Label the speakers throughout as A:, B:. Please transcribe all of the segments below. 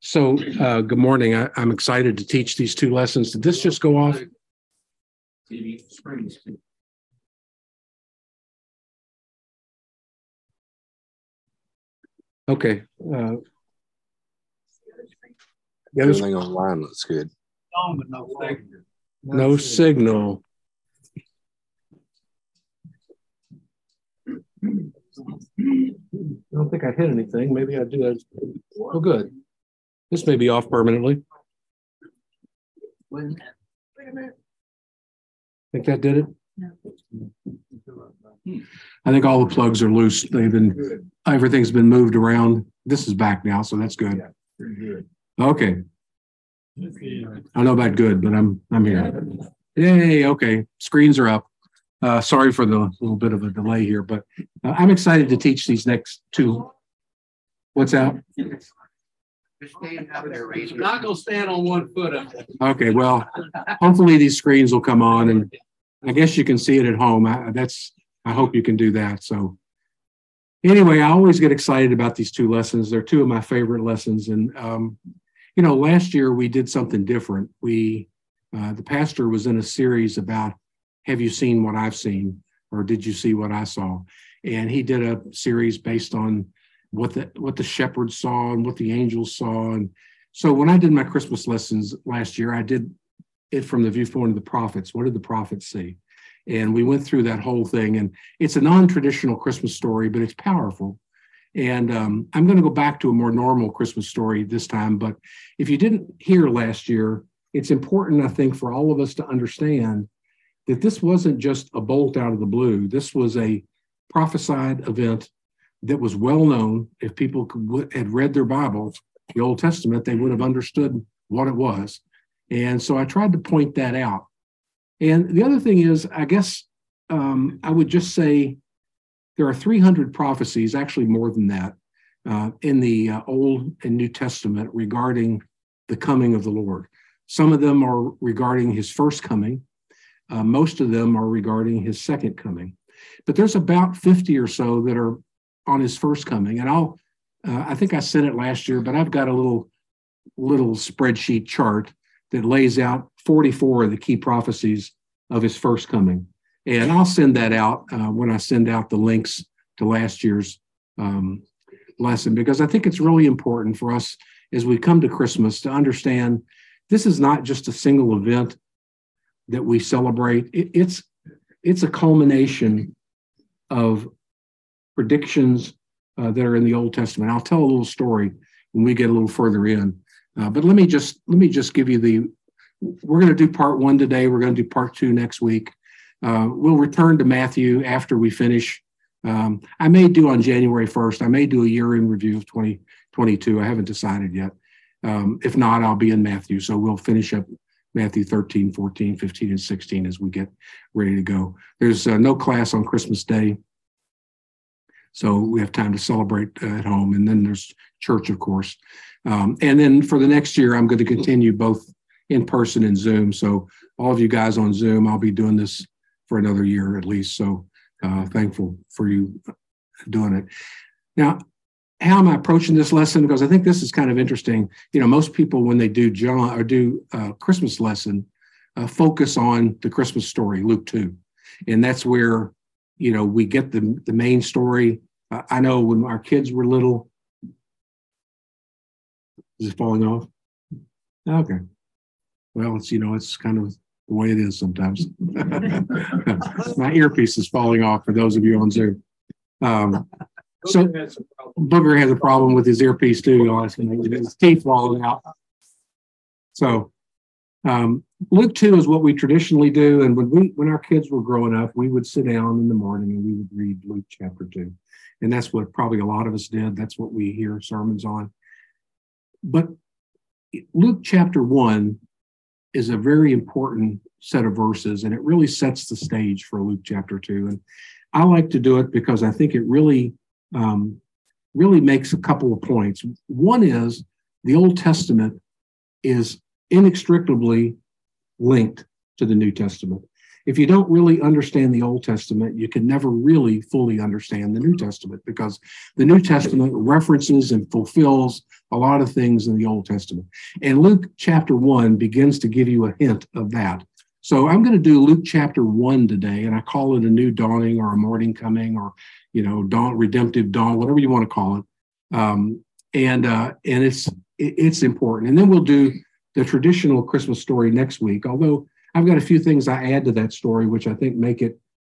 A: Good morning. I'm excited to teach these two lessons. Did this just go off? TV screens. Okay.
B: Everything online looks good.
A: No signal. I don't think I hit anything. Maybe I did. Oh, good. This may be off permanently. Wait a minute. Think that did it? No. I think all the plugs are loose. Everything's been moved around. This is back now, so that's good. Okay. I don't know about good, but I'm here. Yay, okay. Screens are up. Sorry for the little bit of a delay here, but I'm excited to teach these next two. What's out?
C: I'm not going to stand on 1 foot up there.
A: Okay, well, hopefully these screens will come on, and I guess you can see it at home. I hope you can do that. So anyway, I always get excited about these two lessons. They're two of my favorite lessons. And, last year we did something different. The pastor was in a series about, have you seen what I've seen? Or did you see what I saw? And he did a series based on what the shepherds saw and what the angels saw. And so when I did my Christmas lessons last year, I did it from the viewpoint of the prophets. What did the prophets see? And we went through that whole thing. And it's a non-traditional Christmas story, but it's powerful. And I'm going to go back to a more normal Christmas story this time. But if you didn't hear last year, it's important, I think, for all of us to understand that this wasn't just a bolt out of the blue. This was a prophesied event that was well known. If people had read their Bibles, the Old Testament, they would have understood what it was. And so I tried to point that out. And the other thing is, I guess I would just say there are 300 prophecies, actually more than that, in the Old and New Testament regarding the coming of the Lord. Some of them are regarding his first coming. Most of them are regarding his second coming. But there's about 50 or so that are on his first coming. And I think I sent it last year, but I've got a little spreadsheet chart that lays out 44 of the key prophecies of his first coming. And I'll send that out when I send out the links to last year's lesson, because I think it's really important for us as we come to Christmas to understand this is not just a single event that we celebrate. It's a culmination of predictions that are in the Old Testament. I'll tell a little story when we get a little further in. But let me just give you we're going to do part 1 today. We're going to do part 2 next week. We'll return to Matthew after we finish. I may do on January 1st. I may do a year in review of 2022. I haven't decided yet. If not, I'll be in Matthew. So we'll finish up Matthew 13, 14, 15, and 16 as we get ready to go. There's no class on Christmas Day, so we have time to celebrate at home. And then there's church, of course. And then for the next year, I'm going to continue both in person and Zoom. So all of you guys on Zoom, I'll be doing this for another year at least. So thankful for you doing it. Now, how am I approaching this lesson? Because I think this is kind of interesting. Most people, when they do John or do Christmas lesson, focus on the Christmas story, Luke 2. And that's where, we get the main story. I know when our kids were little. Is it falling off? Okay. Well, it's kind of the way it is sometimes. My earpiece is falling off for those of you on Zoom. So Booger has a problem with his earpiece too, y'all. His teeth falling out. So Luke 2 is what we traditionally do. And when our kids were growing up, we would sit down in the morning and we would read Luke chapter 2. And that's what probably a lot of us did. That's what we hear sermons on. But Luke chapter 1 is a very important set of verses, and it really sets the stage for Luke chapter 2. And I like to do it because I think it really makes a couple of points. One is the Old Testament is inextricably linked to the New Testament. if you don't really understand the Old Testament, you can never really fully understand the New Testament, because the New Testament references and fulfills a lot of things in the Old Testament. And Luke chapter 1 begins to give you a hint of that. So I'm going to do Luke chapter 1 today, and I call it a new dawning or a morning coming, or, dawn, redemptive dawn, whatever you want to call it. And it's important. And then we'll do the traditional Christmas story next week, although I've got a few things I add to that story, which I think make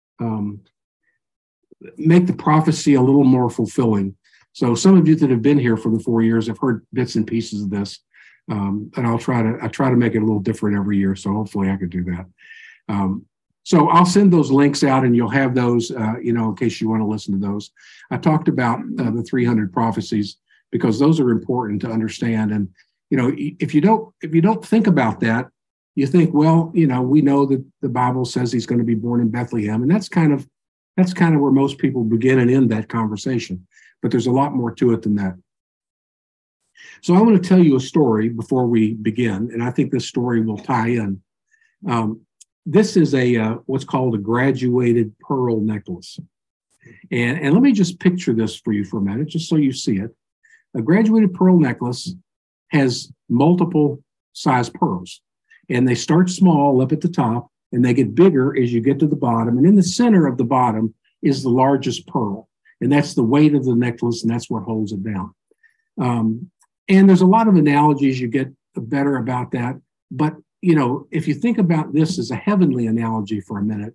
A: the prophecy a little more fulfilling. So some of you that have been here for the 4 years have heard bits and pieces of this. And I try to make it a little different every year. So hopefully I could do that. So I'll send those links out, and you'll have those, in case you want to listen to those. I talked about the 300 prophecies because those are important to understand. And, if you don't think about that, you think, well, we know that the Bible says he's going to be born in Bethlehem. And that's kind of where most people begin and end that conversation. But there's a lot more to it than that. So I want to tell you a story before we begin, and I think this story will tie in. This is what's called a graduated pearl necklace. And let me just picture this for you for a minute, just so you see it. A graduated pearl necklace has multiple size pearls, and they start small up at the top, and they get bigger as you get to the bottom. And in the center of the bottom is the largest pearl, and that's the weight of the necklace, and that's what holds it down. And there's a lot of analogies you get better about that. But, if you think about this as a heavenly analogy for a minute,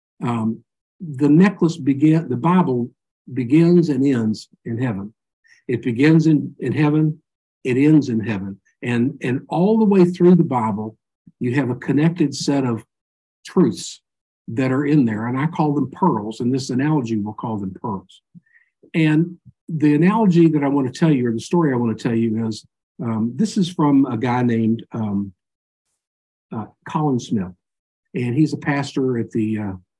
A: the Bible begins and ends in heaven. It begins in heaven, it ends in heaven. And all the way through the Bible, you have a connected set of truths that are in there. And I call them pearls. In this analogy, we'll call them pearls. And the analogy that I want to tell you, or the story I want to tell you, is this is from a guy named Colin Smith. And he's a pastor at the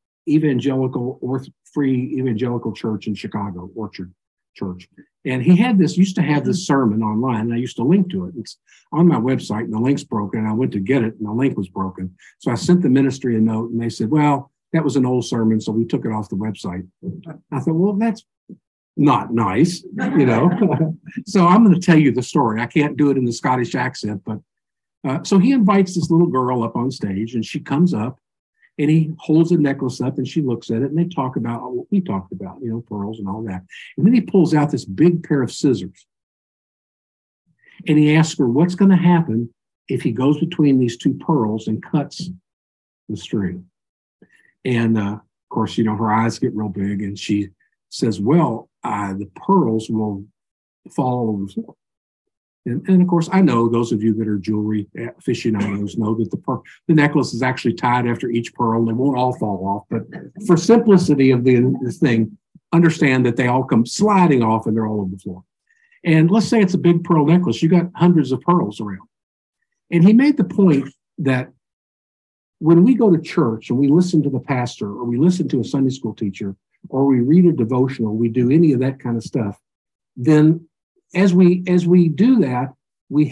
A: Free Evangelical Church in Chicago, Orchard Church. And he used to have this sermon online, and I used to link to it. It's on my website, and the link's broken, and I went to get it, and the link was broken. So I sent the ministry a note, and they said, well, that was an old sermon, so we took it off the website. I thought, well, that's not nice, So I'm going to tell you the story. I can't do it in the Scottish accent, but so he invites this little girl up on stage, and she comes up, and he holds the necklace up, and she looks at it, and they talk about what we talked about, pearls and all that. And then he pulls out this big pair of scissors, and he asks her, what's going to happen if he goes between these two pearls and cuts the string? And of course, her eyes get real big, and she says, well, the pearls will fall over the floor. And of course, I know those of you that are jewelry aficionados know that the necklace is actually tied after each pearl. They won't all fall off, but for simplicity of this thing, understand that they all come sliding off and they're all over the floor. And let's say it's a big pearl necklace. You got hundreds of pearls around. And he made the point that when we go to church and we listen to the pastor, or we listen to a Sunday school teacher, or we read a devotional, we do any of that kind of stuff, then as we do that, we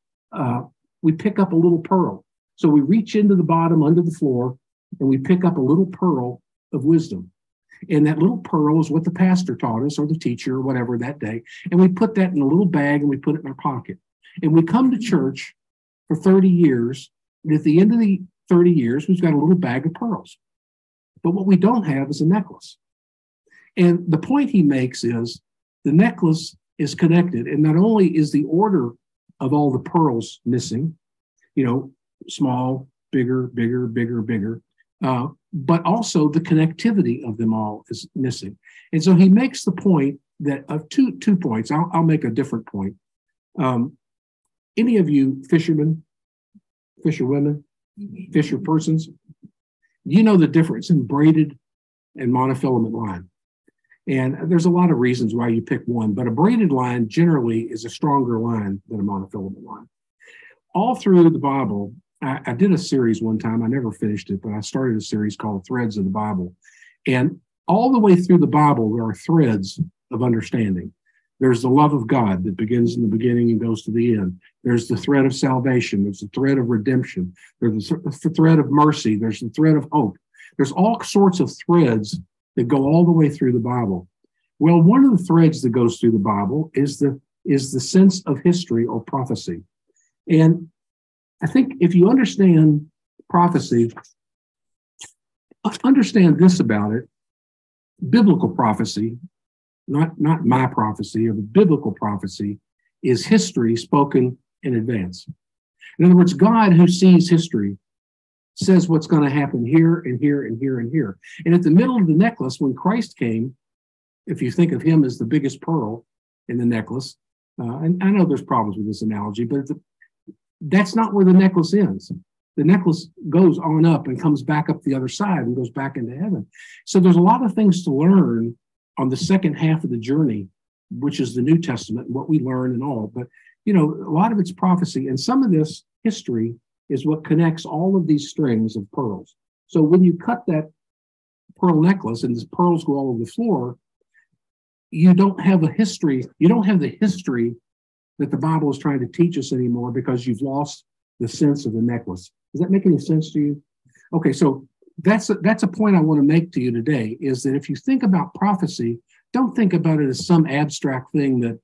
A: pick up a little pearl. So we reach into the bottom under the floor, and we pick up a little pearl of wisdom. And that little pearl is what the pastor taught us, or the teacher, or whatever that day. And we put that in a little bag, and we put it in our pocket. And we come to church for 30 years. And at the end of the 30 years, we've got a little bag of pearls. But what we don't have is a necklace. And the point he makes is the necklace is connected. And not only is the order of all the pearls missing, small, bigger, bigger, bigger, bigger, but also the connectivity of them all is missing. And so he makes the point that of two points. I'll make a different point. Any of you fishermen, fisherwomen, fisher persons, you know the difference in braided and monofilament line. And there's a lot of reasons why you pick one, but a braided line generally is a stronger line than a monofilament line. All through the Bible, I did a series one time. I never finished it, but I started a series called Threads of the Bible. And all the way through the Bible, there are threads of understanding. There's the love of God that begins in the beginning and goes to the end. There's the thread of salvation. There's the thread of redemption. There's the thread of mercy. There's the thread of hope. There's all sorts of threads that go all the way through the Bible. Well, one of the threads that goes through the Bible is the sense of history or prophecy. And I think if you understand prophecy, understand this about it. Biblical prophecy, not my prophecy, or the biblical prophecy, is history spoken in advance. In other words, God, who sees history, says what's going to happen here and here and here and here. And at the middle of the necklace, when Christ came, if you think of him as the biggest pearl in the necklace, and I know there's problems with this analogy, but that's not where the necklace ends. The necklace goes on up and comes back up the other side and goes back into heaven. So there's a lot of things to learn on the second half of the journey, which is the New Testament, and what we learn and all. But, a lot of it's prophecy. And some of this history is what connects all of these strings of pearls. So when you cut that pearl necklace and the pearls go all over the floor, you don't have a history. You don't have the history that the Bible is trying to teach us anymore because you've lost the sense of the necklace. Does that make any sense to you? Okay, so that's a point I want to make to you today, is that if you think about prophecy, don't think about it as some abstract thing that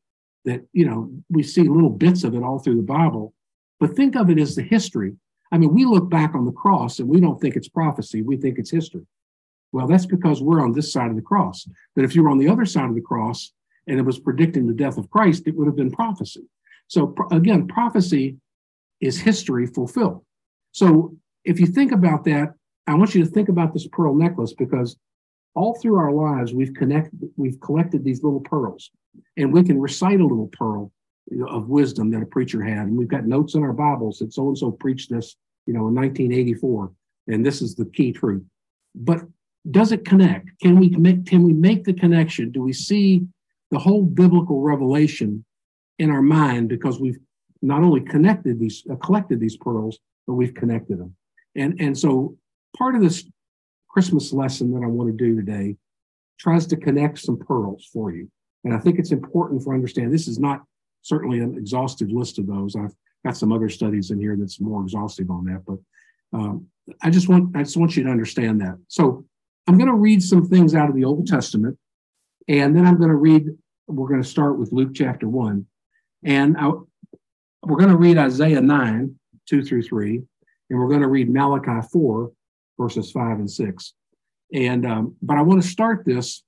A: we see little bits of it all through the Bible, but think of it as the history. I mean, we look back on the cross and we don't think it's prophecy, we think it's history. Well, that's because we're on this side of the cross. But if you were on the other side of the cross and it was predicting the death of Christ, it would have been prophecy. So again, prophecy is history fulfilled. So if you think about that, I want you to think about this pearl necklace, because all through our lives, we've collected these little pearls, and we can recite a little pearl of wisdom that a preacher had. And we've got notes in our Bibles that so-and-so preached this, in 1984, and this is the key truth. But does it connect? Can we make the connection? Do we see the whole biblical revelation in our mind, because we've not only collected these pearls, but we've connected them. And so part of this Christmas lesson that I want to do today tries to connect some pearls for you. And I think it's important for understanding. This is not certainly an exhaustive list of those. I've got some other studies in here that's more exhaustive on that, but I just want you to understand that. So I'm going to read some things out of the Old Testament, and then we're going to start with Luke chapter 1. And we're going to read Isaiah 9, 2 through 3, and we're going to read Malachi 4, verses 5 and 6. And but I want to start this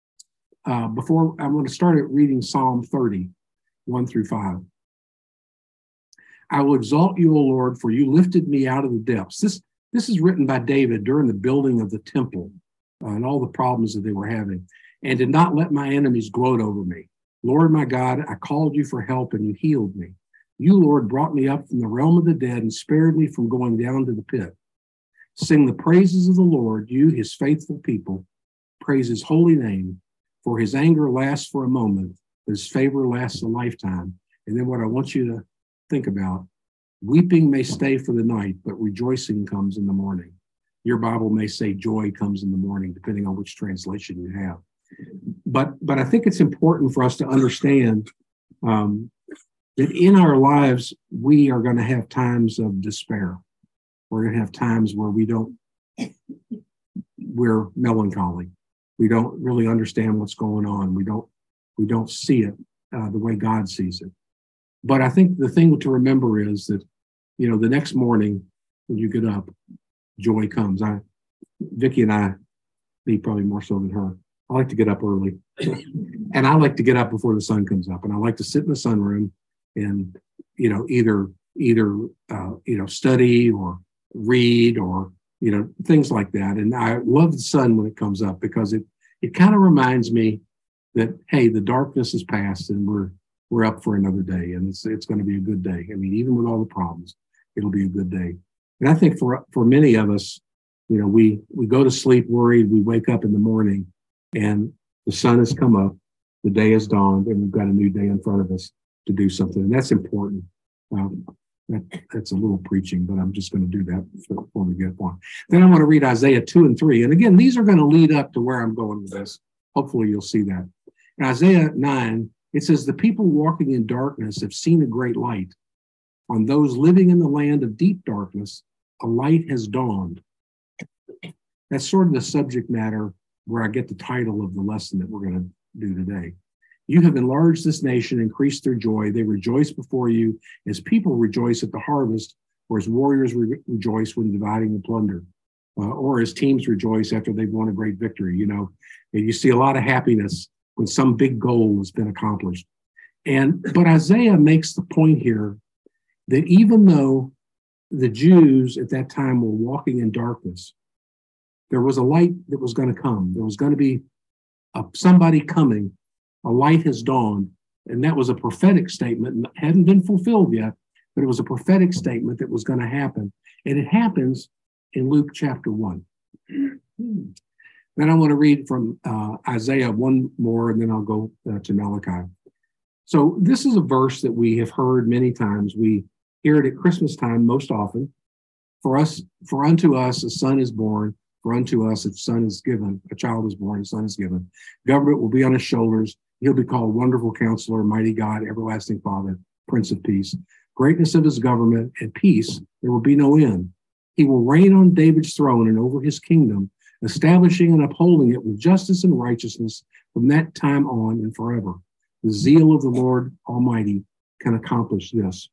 A: before I'm going to start it reading Psalm 30, 1 through 5. I will exalt you, O Lord, for you lifted me out of the depths. This is written by David during the building of the temple and all the problems that they were having, and did not let my enemies gloat over me. Lord, my God, I called you for help and you healed me. You, Lord, brought me up from the realm of the dead and spared me from going down to the pit. Sing the praises of the Lord, you, his faithful people. Praise his holy name, for his anger lasts for a moment, but his favor lasts a lifetime. And then what I want you to think about, weeping may stay for the night, but rejoicing comes in the morning. Your Bible may say joy comes in the morning, depending on which translation you have. But I think it's important for us to understand that in our lives, we are going to have times of despair. We're going to have times where we're melancholy. We don't really understand what's going on. We don't see it the way God sees it. But I think the thing to remember is that, the next morning when you get up, joy comes. Vicki and I, me probably more so than her, I like to get up early, and I like to get up before the sun comes up, and I like to sit in the sunroom and either study or read or things like that. And I love the sun when it comes up, because it kind of reminds me that, hey, the darkness is past and we're up for another day, and it's going to be a good day. I mean, even with all the problems, it'll be a good day. And I think for many of us, we go to sleep worried, we wake up in the morning and the sun has come up, the day has dawned, and we've got a new day in front of us to do something. And that's important. That's a little preaching, but I'm just going to do that before we get on. Then I want to read Isaiah 2 and 3. And again, these are going to lead up to where I'm going with this. Hopefully you'll see that. In Isaiah 9, it says, the people walking in darkness have seen a great light. On those living in the land of deep darkness, a light has dawned. That's sort of the subject matter where I get the title of the lesson that we're going to do today. You have enlarged this nation, increased their joy. They rejoice before you as people rejoice at the harvest, or as warriors rejoice when dividing the plunder, or as teams rejoice after they've won a great victory. You know, and you see a lot of happiness when some big goal has been accomplished. But Isaiah makes the point here that even though the Jews at that time were walking in darkness, there was a light that was going to come. There was going to be somebody coming. A light has dawned. And that was a prophetic statement, and hadn't been fulfilled yet, but it was a prophetic statement that was going to happen. And it happens in Luke chapter 1. Then I want to read from Isaiah one more, and then I'll go to Malachi. So this is a verse that we have heard many times. We hear it at Christmas time most often. For unto us a son is born, for unto us a son is given, a child is born, a son is given. Government will be on his shoulders. He'll be called Wonderful Counselor, Mighty God, Everlasting Father, Prince of Peace. Greatness of his government and peace, there will be no end. He will reign on David's throne and over his kingdom, establishing and upholding it with justice and righteousness from that time on and forever. The zeal of the Lord Almighty can accomplish this.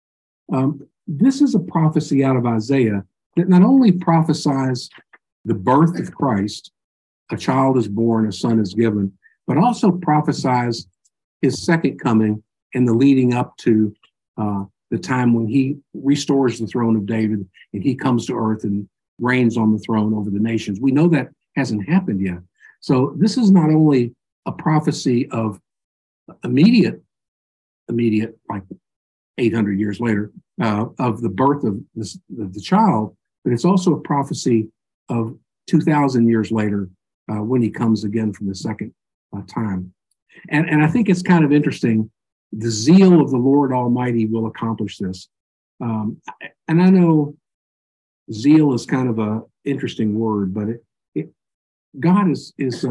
A: This is a prophecy out of Isaiah that not only prophesies the birth of Christ, a child is born, a son is given, but also prophesies his second coming and the leading up to the time when he restores the throne of David and he comes to earth and reigns on the throne over the nations. We know that hasn't happened yet. So this is not only a prophecy of immediate, like 800 years later, of the birth of the child, but it's also a prophecy of 2,000 years later when he comes again from the second time. And I think it's kind of interesting. The zeal of the Lord Almighty will accomplish this. And I know zeal is kind of an interesting word, but God is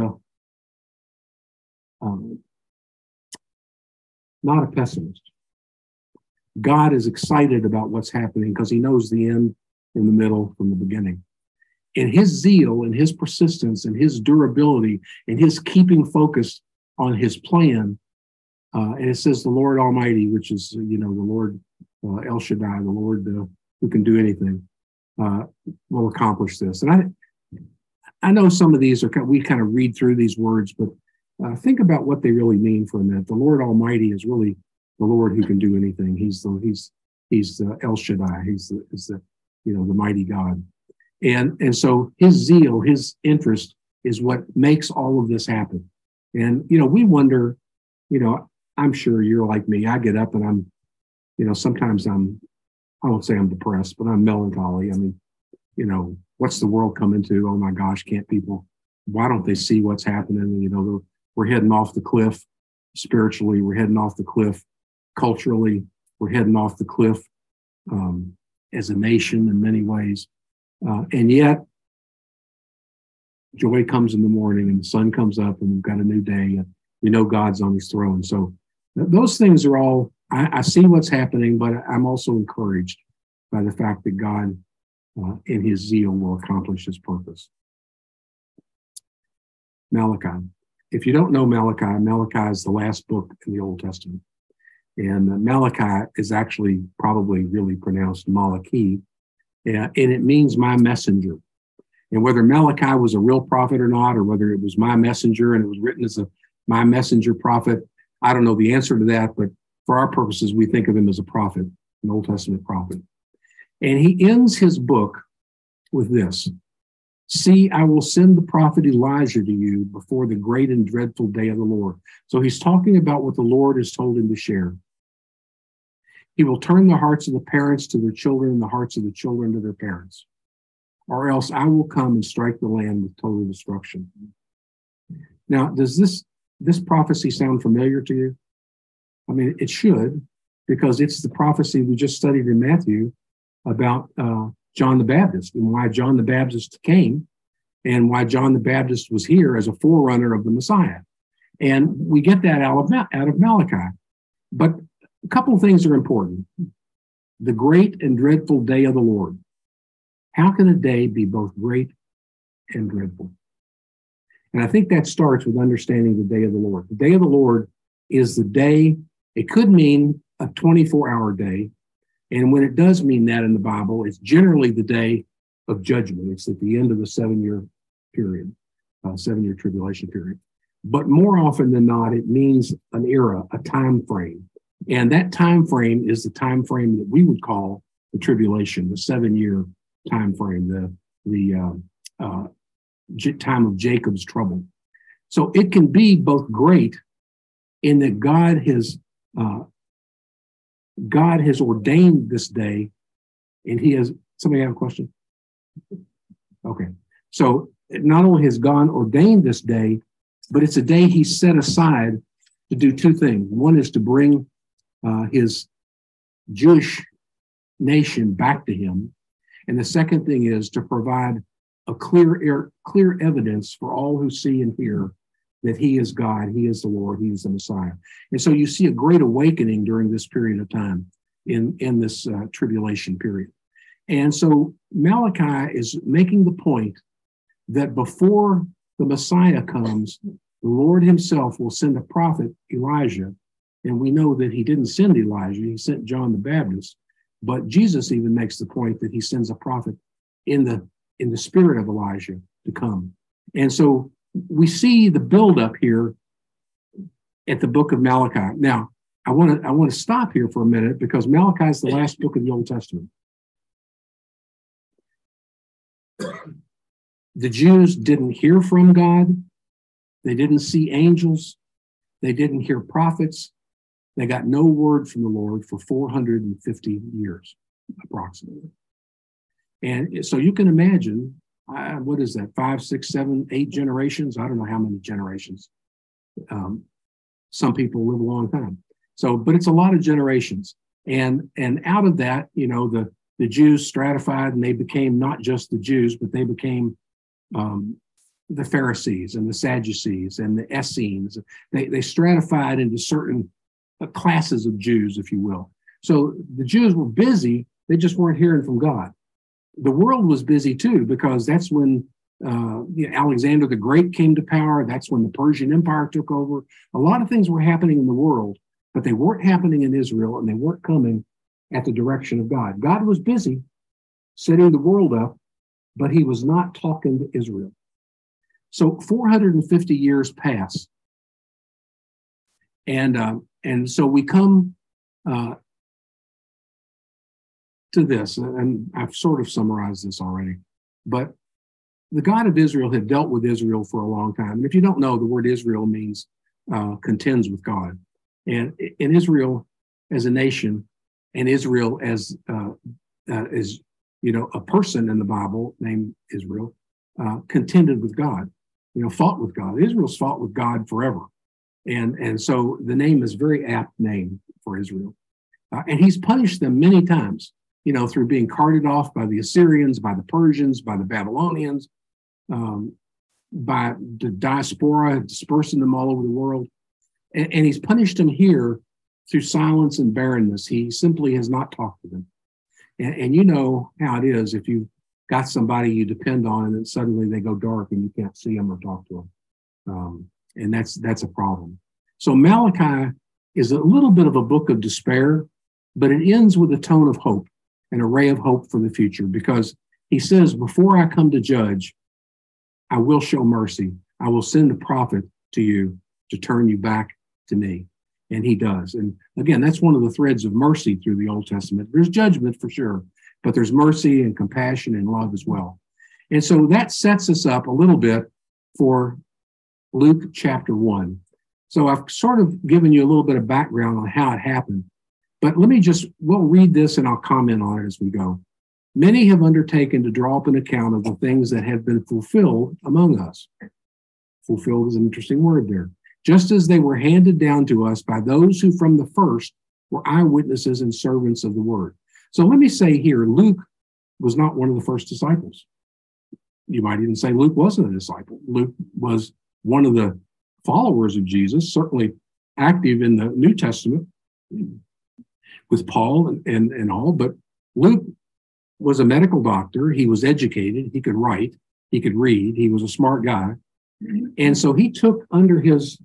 A: not a pessimist. God is excited about what's happening because he knows the end in the middle from the beginning. And his zeal and his persistence and his durability and his keeping focused on his plan. And it says the Lord Almighty, which is, the Lord El Shaddai, the Lord who can do anything, will accomplish this. And I know some of these we kind of read through these words, but think about what they really mean for a minute. The Lord Almighty is really the Lord who can do anything. He's the El Shaddai. He's the mighty God. And so his zeal, his interest is what makes all of this happen. And, we wonder, I'm sure you're like me. I get up and I'm, sometimes I won't say I'm depressed, but I'm melancholy. I mean, what's the world coming to? Oh my gosh, why don't they see what's happening? We're heading off the cliff spiritually. We're heading off the cliff culturally. We're heading off the cliff as a nation in many ways. And yet, joy comes in the morning and the sun comes up and we've got a new day and we know God's on his throne. So those things are all, I see what's happening, but I'm also encouraged by the fact that God in his zeal will accomplish his purpose. Malachi. If you don't know Malachi is the last book in the Old Testament. And Malachi is actually probably really pronounced Malachi, and it means my messenger. And whether Malachi was a real prophet or not, or whether it was my messenger and it was written as my messenger prophet, I don't know the answer to that, but for our purposes, we think of him as a prophet, an Old Testament prophet. And he ends his book with this: "See, I will send the prophet Elijah to you before the great and dreadful day of the Lord." So he's talking about what the Lord has told him to share. "He will turn the hearts of the parents to their children and the hearts of the children to their parents. Or else I will come and strike the land with total destruction." Now, does this prophecy sound familiar to you? I mean, it should, because it's the prophecy we just studied in Matthew about John the Baptist and why John the Baptist came and why John the Baptist was here as a forerunner of the Messiah. And we get that out of Malachi. But a couple of things are important. The great and dreadful day of the Lord. How can a day be both great and dreadful. And I think that starts with understanding the day of the Lord. The day of the Lord is the day, it could mean a 24-hour day. And when it does mean that in the Bible, it's generally the day of judgment. It's at the end of the 7-year period, 7-year tribulation period. But more often than not, it means an era, a time frame. And that time frame is the time frame that we would call the tribulation, the 7-year time frame, the time of Jacob's trouble. So it can be both great in that God has ordained this day, and he has, somebody have a question? Okay. So not only has God ordained this day, but it's a day he set aside to do two things. One is to bring his Jewish nation back to him. And the second thing is to provide a clear evidence for all who see and hear that he is God, he is the Lord, he is the Messiah. And so you see a great awakening during this period of time in this tribulation period. And so Malachi is making the point that before the Messiah comes, the Lord himself will send a prophet, Elijah. And we know that he didn't send Elijah, he sent John the Baptist. But Jesus even makes the point that he sends a prophet in the spirit of Elijah to come. And so we see the buildup here at the book of Malachi. Now, I want to stop here for a minute because Malachi is the last book of the Old Testament. The Jews didn't hear from God. They didn't see angels. They didn't hear prophets. They got no word from the Lord for 450 years, approximately. And so you can imagine, what is that, 5, 6, 7, 8 generations? I don't know how many generations. Some people live a long time. So, but it's a lot of generations. And out of that, you know, the Jews stratified, and they became not just the Jews, but they became the Pharisees and the Sadducees and the Essenes. They stratified into certain classes of Jews, if you will. So the Jews were busy, they just weren't hearing from God. The world was busy too, because that's when Alexander the Great came to power. That's when the Persian Empire took over. A lot of things were happening in the world, but they weren't happening in Israel, and they weren't coming at the direction of God. God was busy setting the world up, but he was not talking to Israel. So 450 years pass. And so we come to this, and I've sort of summarized this already, but the God of Israel had dealt with Israel for a long time. And if you don't know, the word Israel means contends with God. And in Israel as a nation, and Israel as you know, a person in the Bible named Israel, contended with God, you know, fought with God. Israel's fought with God forever. And so the name is a very apt name for Israel. And he's punished them many times, you know, through being carted off by the Assyrians, by the Persians, by the Babylonians, by the diaspora, dispersing them all over the world. And he's punished them here through silence and barrenness. He simply has not talked to them. And you know how it is if you've got somebody you depend on and then suddenly they go dark and you can't see them or talk to them. And that's a problem. So Malachi is a little bit of a book of despair, but it ends with a tone of hope, an array of hope for the future, because he says, before I come to judge, I will show mercy. I will send a prophet to you to turn you back to me. And he does. And again, that's one of the threads of mercy through the Old Testament. There's judgment for sure, but there's mercy and compassion and love as well. And so that sets us up a little bit for Luke chapter 1. So I've sort of given you a little bit of background on how it happened, but we'll read this and I'll comment on it as we go. Many have undertaken to draw up an account of the things that have been fulfilled among us. Fulfilled is an interesting word there. Just as they were handed down to us by those who from the first were eyewitnesses and servants of the word. So let me say here, Luke was not one of the first disciples. You might even say Luke wasn't a disciple. Luke was one of the followers of Jesus, certainly active in the New Testament with Paul and all, but Luke was a medical doctor. He was educated. He could write. He could read. He was a smart guy. And so he took under his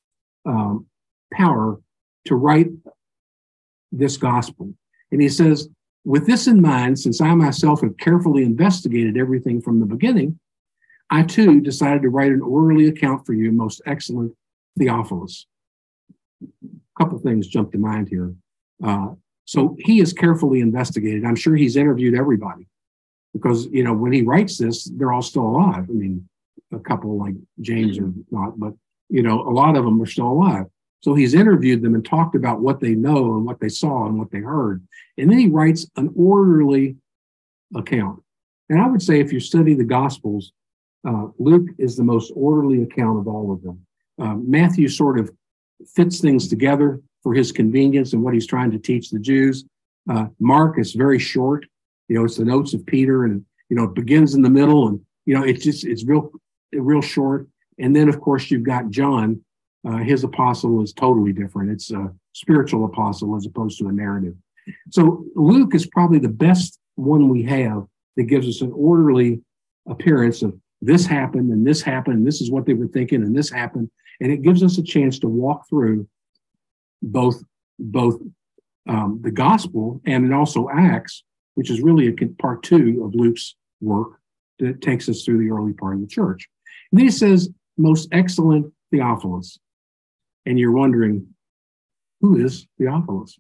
A: power to write this gospel. And he says, with this in mind, since I myself have carefully investigated everything from the beginning, I too decided to write an orderly account for you, most excellent Theophilus. A couple things jump to mind here. So he is carefully investigated. I'm sure he's interviewed everybody because, you know, when he writes this, they're all still alive. I mean, a couple like James are not, but, you know, a lot of them are still alive. So he's interviewed them and talked about what they know and what they saw and what they heard. And then he writes an orderly account. And I would say if you study the Gospels, Luke is the most orderly account of all of them. Matthew sort of fits things together for his convenience and what he's trying to teach the Jews. Mark is very short. You know, it's the notes of Peter, and, you know, it begins in the middle, and, you know, it's real short. And then, of course, you've got John. His apostle is totally different. It's a spiritual apostle as opposed to a narrative. So Luke is probably the best one we have that gives us an orderly appearance of this happened and this happened, and this is what they were thinking, and this happened. And it gives us a chance to walk through both the gospel and also Acts, which is really part two of Luke's work that takes us through the early part of the church. And then he says, most excellent Theophilus. And you're wondering, who is Theophilus?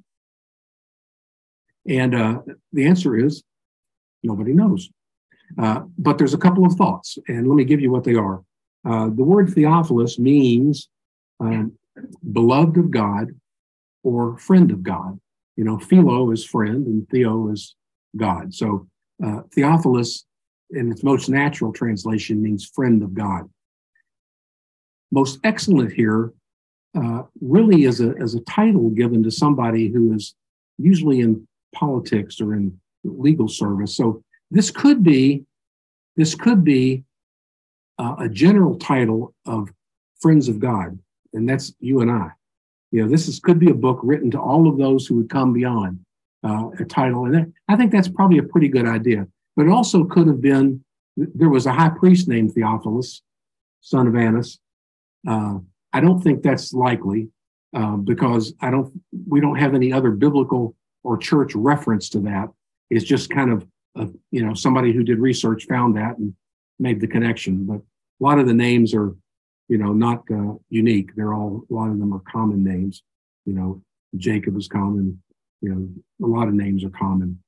A: And the answer is, nobody knows. But there's a couple of thoughts, and let me give you what they are. The word Theophilus means beloved of God or friend of God. You know, philo is friend and theo is God. So Theophilus, in its most natural translation, means friend of God. Most excellent here really is a title given to somebody who is usually in politics or in legal service. So this could be a general title of friends of God, and that's you and I. You know, could be a book written to all of those who would come beyond a title, and I think that's probably a pretty good idea. But it also could have been, there was a high priest named Theophilus, son of Annas. I don't think that's likely because we don't have any other biblical or church reference to that. It's just kind of, you know, somebody who did research found that and made the connection. But a lot of the names are, you know, not unique. A lot of them are common names. You know, Jacob is common. You know, a lot of names are common.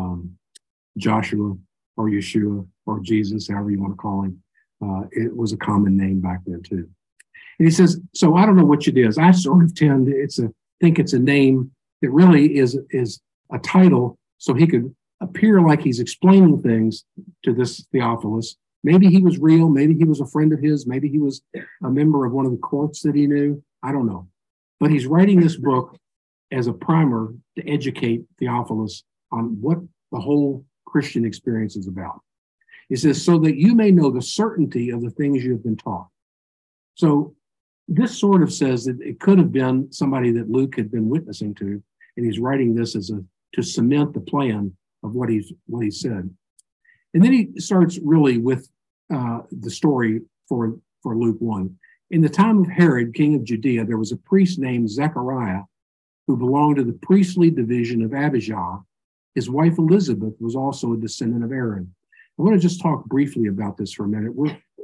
A: Joshua or Yeshua or Jesus, however you want to call him, it was a common name back then too. And he says, so I don't know which it is. I sort of think it's a name that really is a title so he could appear like he's explaining things to this Theophilus. Maybe he was real. Maybe he was a friend of his. Maybe he was a member of one of the courts that he knew. I don't know. But he's writing this book as a primer to educate Theophilus on what the whole Christian experience is about. He says, so that you may know the certainty of the things you have been taught. So this sort of says that it could have been somebody that Luke had been witnessing to, and he's writing this to cement the plan of what he said. And then he starts really with the story for Luke 1. In the time of Herod, king of Judea, there was a priest named Zechariah who belonged to the priestly division of Abijah. His wife Elizabeth was also a descendant of Aaron. I want to just talk briefly about this for a minute.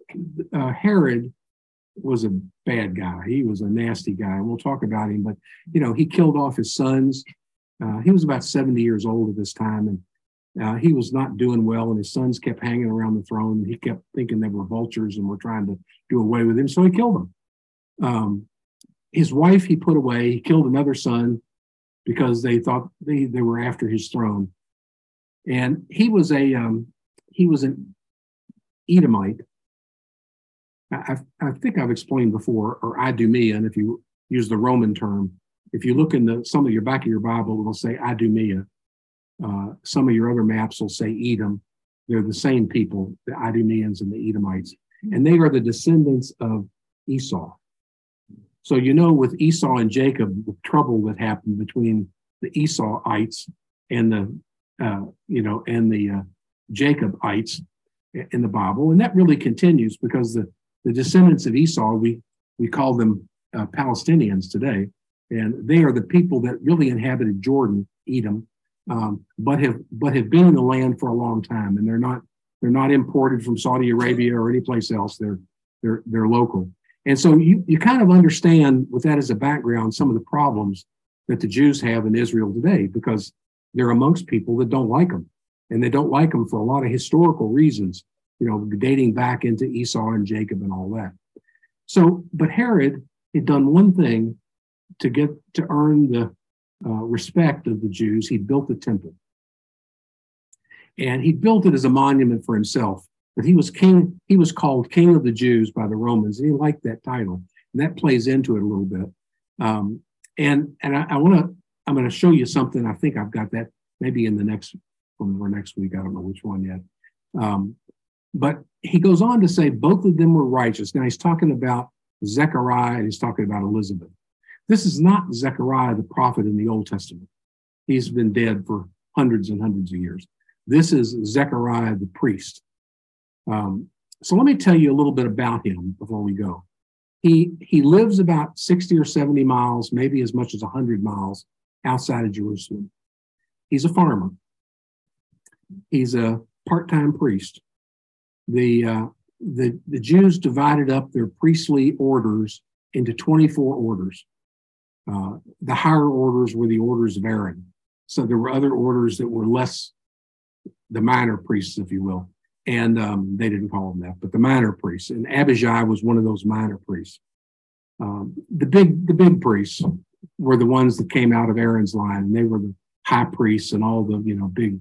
A: Herod was a bad guy. He was a nasty guy. And we'll talk about him, but, you know, he killed off his sons. He was about 70 years old at this time, and he was not doing well, and his sons kept hanging around the throne, and he kept thinking they were vultures and were trying to do away with him, so he killed them. His wife he put away. He killed another son because they thought they were after his throne. And he was an Edomite. I think I've explained before, or Idumean, if you use the Roman term. If you look in some of your back of your Bible, it'll say Idumea. Some of your other maps will say Edom. They're the same people, the Idumeans and the Edomites. And they are the descendants of Esau. So, you know, with Esau and Jacob, the trouble that happened between the Esauites and the Jacobites, in the Bible. And that really continues because the descendants of Esau, we call them Palestinians today. And they are the people that really inhabited Jordan, Edom, but have been in the land for a long time. And they're not imported from Saudi Arabia or any place else. They're local. And so you kind of understand with that as a background, some of the problems that the Jews have in Israel today, because they're amongst people that don't like them. And they don't like them for a lot of historical reasons, dating back into Esau and Jacob and all that. So, but Herod had done one thing to earn the respect of the Jews. He built the temple. And he built it as a monument for himself. But he was king. He was called King of the Jews by the Romans, and he liked that title. And that plays into it a little bit. And I'm going to show you something. I think I've got that maybe in the next week. I don't know which one yet. But he goes on to say both of them were righteous. Now he's talking about Zechariah and he's talking about Elizabeth. This is not Zechariah the prophet in the Old Testament. He's been dead for hundreds and hundreds of years. This is Zechariah the priest. So let me tell you a little bit about him before we go. He lives about 60 or 70 miles, maybe as much as 100 miles outside of Jerusalem. He's a farmer. He's a part-time priest. The Jews divided up their priestly orders into 24 orders. The higher orders were the orders of Aaron. So there were other orders that were less, the minor priests, if you will. And they didn't call them that, but the minor priests. And Abijah was one of those minor priests. The big priests were the ones that came out of Aaron's line. And they were the high priests and all the big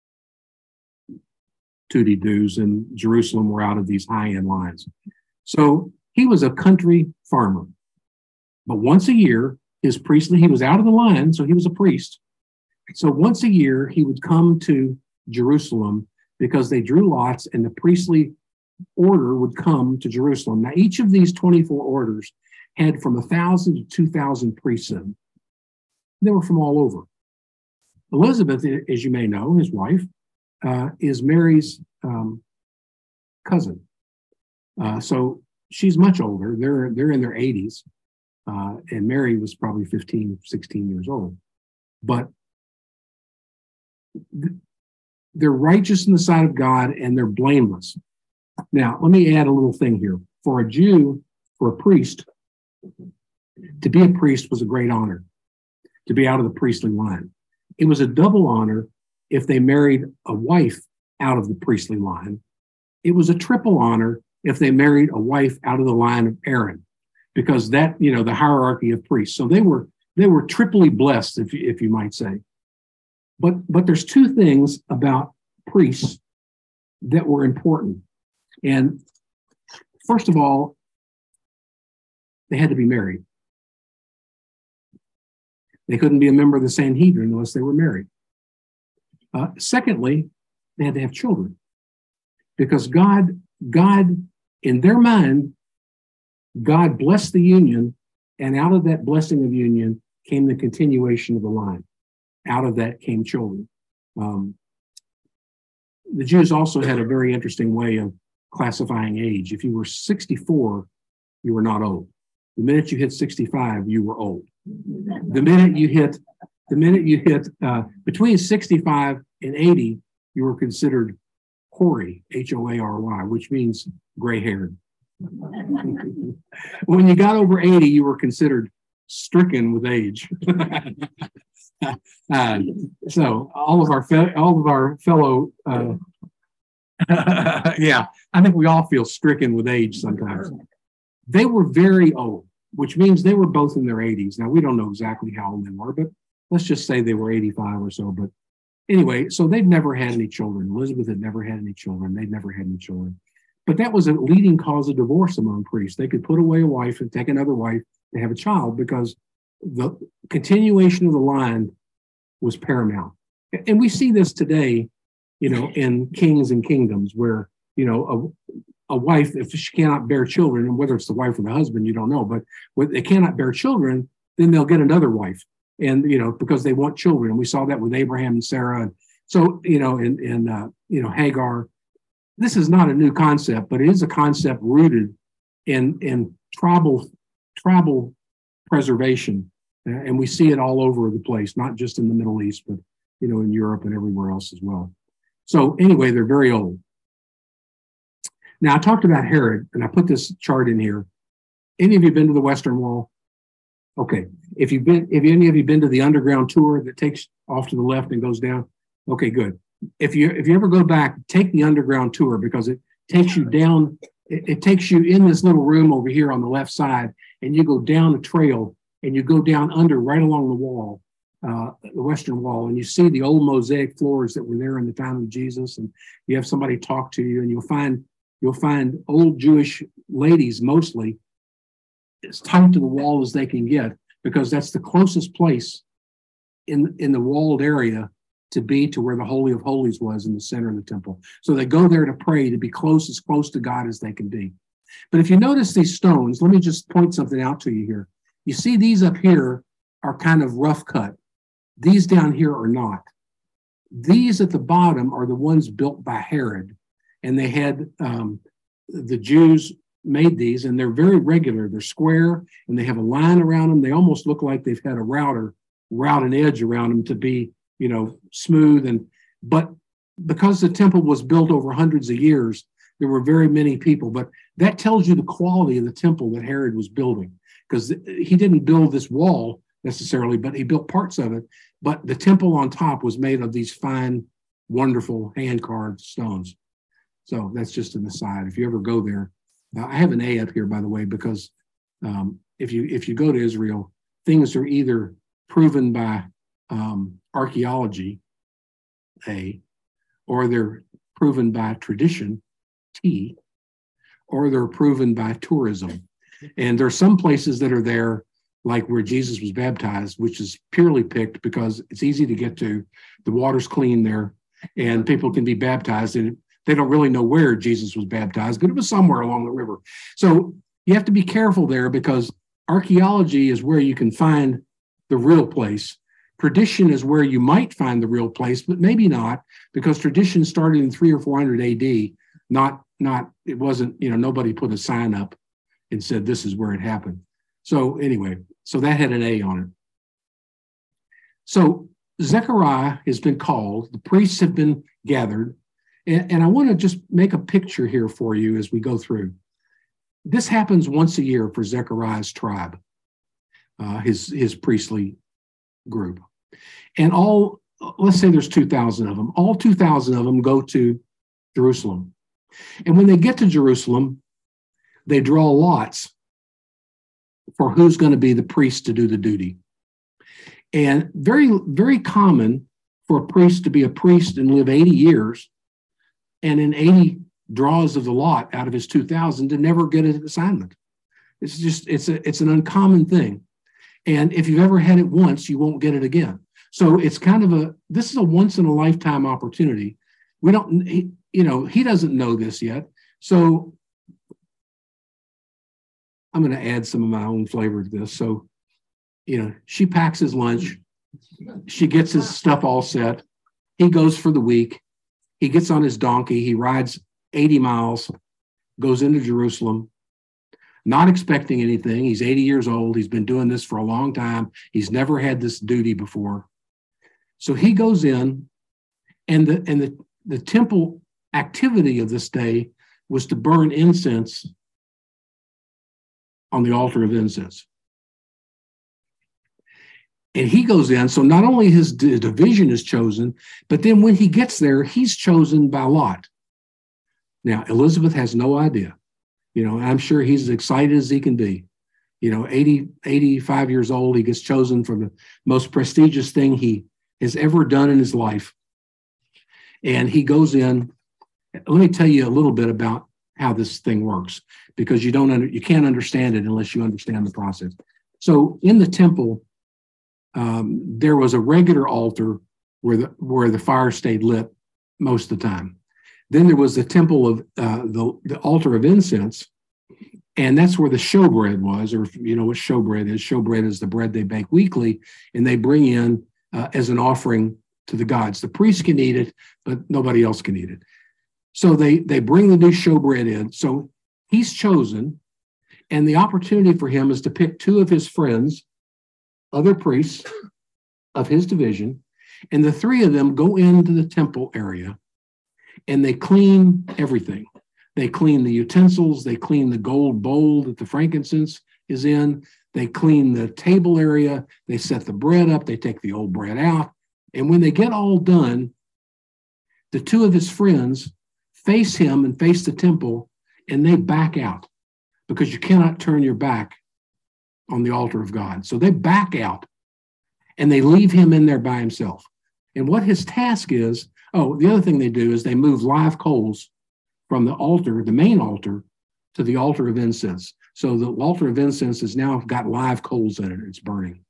A: tootie-doos in Jerusalem were out of these high-end lines. So he was a country farmer. But once a year, he was out of the line, so he was a priest. So once a year, he would come to Jerusalem because they drew lots and the priestly order would come to Jerusalem. Now, each of these 24 orders had from 1,000 to 2,000 priests in them. They were from all over. Elizabeth, as you may know, his wife, is Mary's cousin. So she's much older. They're in their 80s. And Mary was probably 15, 16 years old. But they're righteous in the sight of God and they're blameless. Now, let me add a little thing here. For a Jew, for a priest, to be a priest was a great honor, to be out of the priestly line. It was a double honor if they married a wife out of the priestly line. It was a triple honor if they married a wife out of the line of Aaron, because that, the hierarchy of priests. So they were triply blessed, if you might say. But there's two things about priests that were important. And first of all, they had to be married. They couldn't be a member of the Sanhedrin unless they were married. Secondly, they had to have children, because God, in their mind, God blessed the union, and out of that blessing of union came the continuation of the line. Out of that came children. The Jews also had a very interesting way of classifying age. If you were 64, you were not old. The minute you hit 65, you were old. The minute you hit between 65 and 80, you were considered hoary, Hoary, which means gray-haired. When you got over 80, you were considered stricken with age. So all of our fellow, yeah, I think we all feel stricken with age sometimes. They were very old, which means they were both in their 80s. Now, we don't know exactly how old they were, but let's just say they were 85 or so. But anyway, so they'd never had any children. Elizabeth had never had any children. They'd never had any children. But that was a leading cause of divorce among priests. They could put away a wife and take another wife to have a child because the continuation of the line was paramount. And we see this today, in kings and kingdoms where, a wife, if she cannot bear children, and whether it's the wife or the husband, you don't know, but when they cannot bear children, then they'll get another wife. And, because they want children. And we saw that with Abraham and Sarah. And so, Hagar. this is not a new concept, but it is a concept rooted in tribal preservation. And we see it all over the place, not just in the Middle East, but in Europe and everywhere else as well. So anyway, they're very old. Now I talked about Herod, and I put this chart in here. Any of you been to the Western Wall? Okay. If any of you been to the underground tour that takes off to the left and goes down? Okay, good. If you ever go back, take the underground tour, because it takes you down. It takes you in this little room over here on the left side, and you go down a trail, and you go down under right along the wall, the Western Wall, and you see the old mosaic floors that were there in the time of Jesus, and you have somebody talk to you, and you'll find old Jewish ladies mostly as tight to the wall as they can get, because that's the closest place in the walled area to be to where the Holy of Holies was in the center of the temple. So they go there to pray, to be as close to God as they can be. But if you notice these stones, let me just point something out to you here. You see these up here are kind of rough cut. These down here are not. These at the bottom are the ones built by Herod. And they had, the Jews made these, and they're very regular. They're square, and they have a line around them. They almost look like they've had a route an edge around them to be, smooth. But because the temple was built over hundreds of years, there were very many people. But that tells you the quality of the temple that Herod was building, because he didn't build this wall necessarily, but he built parts of it. But the temple on top was made of these fine, wonderful hand-carved stones. So that's just an aside. If you ever go there, I have an A up here, by the way, because if you go to Israel, things are either proven by archaeology, A, or they're proven by tradition, T, or they're proven by tourism. And there are some places that are there, like where Jesus was baptized, which is purely picked because it's easy to get to. The water's clean there, and people can be baptized. And they don't really know where Jesus was baptized, but it was somewhere along the river. So you have to be careful there, because archaeology is where you can find the real place. Tradition is where you might find the real place, but maybe not, because tradition started in 300 or 400 AD. It wasn't, nobody put a sign up and said, this is where it happened. So anyway, so that had an A on it. So Zechariah has been called, the priests have been gathered, and I want to just make a picture here for you as we go through. This happens once a year for Zechariah's tribe, his priestly group. And let's say there's 2,000 of them. All 2,000 of them go to Jerusalem. And when they get to Jerusalem, they draw lots for who's going to be the priest to do the duty. And very, very common for a priest to be a priest and live 80 years, and in 80 draws of the lot out of his 2,000 to never get an assignment. It's an uncommon thing. And if you've ever had it once, you won't get it again. So it's this is a once in a lifetime opportunity. He doesn't know this yet. So I'm going to add some of my own flavor to this. So, she packs his lunch. She gets his stuff all set. He goes for the week. He gets on his donkey. He rides 80 miles, goes into Jerusalem, not expecting anything. He's 80 years old. He's been doing this for a long time. He's never had this duty before. So he goes in, and the temple activity of this day was to burn incense on the altar of incense. And he goes in, so not only his division is chosen, but then when he gets there, he's chosen by lot. Now, Elizabeth has no idea. I'm sure he's as excited as he can be. 85 years old, he gets chosen for the most prestigious thing he has ever done in his life. And he goes in. Let me tell you a little bit about how this thing works, because you can't understand it unless you understand the process. So in the temple, there was a regular altar where the fire stayed lit most of the time. Then there was the temple of the altar of incense, and that's where the showbread was, or if you know what showbread is. Showbread is the bread they bake weekly, and they bring in as an offering to the gods. The priests can eat it, but nobody else can eat it. So they bring the new showbread in. So he's chosen, and the opportunity for him is to pick two of his friends, other priests of his division, and the three of them go into the temple area and they clean everything. They clean the utensils, they clean the gold bowl that the frankincense is in, they clean the table area, they set the bread up, they take the old bread out. And when they get all done, the two of his friends face him and face the temple, and they back out because you cannot turn your back on the altar of God. So they back out and they leave him in there by himself. And what his task is, the other thing they do is they move live coals from the altar, the main altar, to the altar of incense. So the altar of incense has now got live coals in it. It's burning.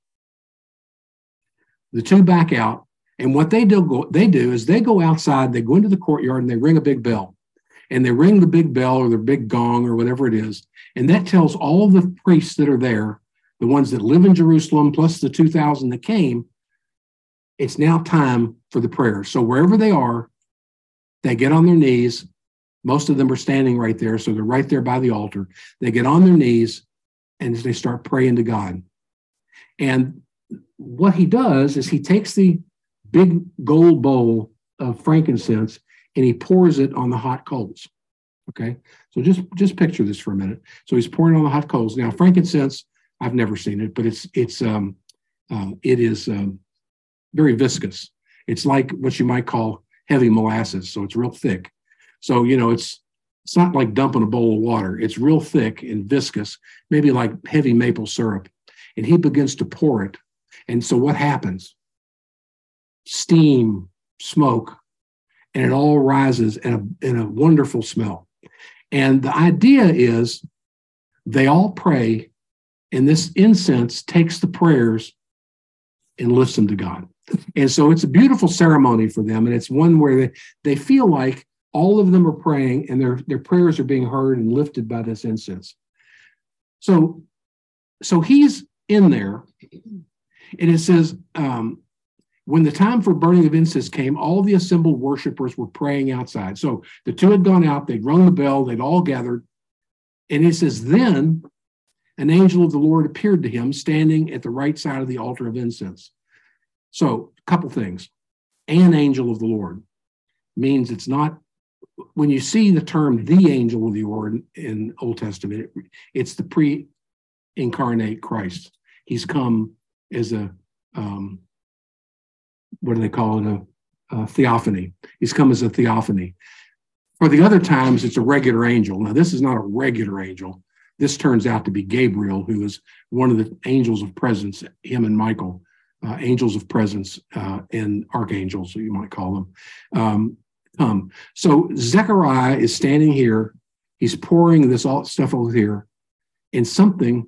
A: The two back out. And what they do is they go outside, they go into the courtyard, and they ring a big bell. And they ring the big bell or the big gong or whatever it is. And that tells all the priests that are there, the ones that live in Jerusalem, plus the 2,000 that came, it's now time for the prayer. So wherever they are, they get on their knees. Most of them are standing right there, so they're right there by the altar. They get on their knees and they start praying to God. And what he does is he takes the big gold bowl of frankincense and he pours it on the hot coals. Okay, so just picture this for a minute. So he's pouring on the hot coals. Now, frankincense, I've never seen it, but it is very viscous. It's like what you might call heavy molasses, so it's real thick. So, it's not like dumping a bowl of water. It's real thick and viscous, maybe like heavy maple syrup. And he begins to pour it. And so what happens? Steam, smoke, and it all rises in a wonderful smell. And the idea is they all pray, and this incense takes the prayers and lifts them to God. And so it's a beautiful ceremony for them, and it's one where they feel like all of them are praying, and their prayers are being heard and lifted by this incense. So he's in there, and it says, when the time for burning of incense came, all the assembled worshipers were praying outside. So the two had gone out, they'd rung the bell, they'd all gathered. And it says, then an angel of the Lord appeared to him standing at the right side of the altar of incense. So a couple things. An angel of the Lord means it's not, when you see the term the angel of the Lord in Old Testament, it's the pre-incarnate Christ. He's come as a, what do they call it? A theophany. He's come as a theophany. For the other times, it's a regular angel. Now, this is not a regular angel. This turns out to be Gabriel, who is one of the angels of presence, him and Michael, angels of presence and archangels, you might call them. So Zechariah is standing here. He's pouring this all stuff over here, and something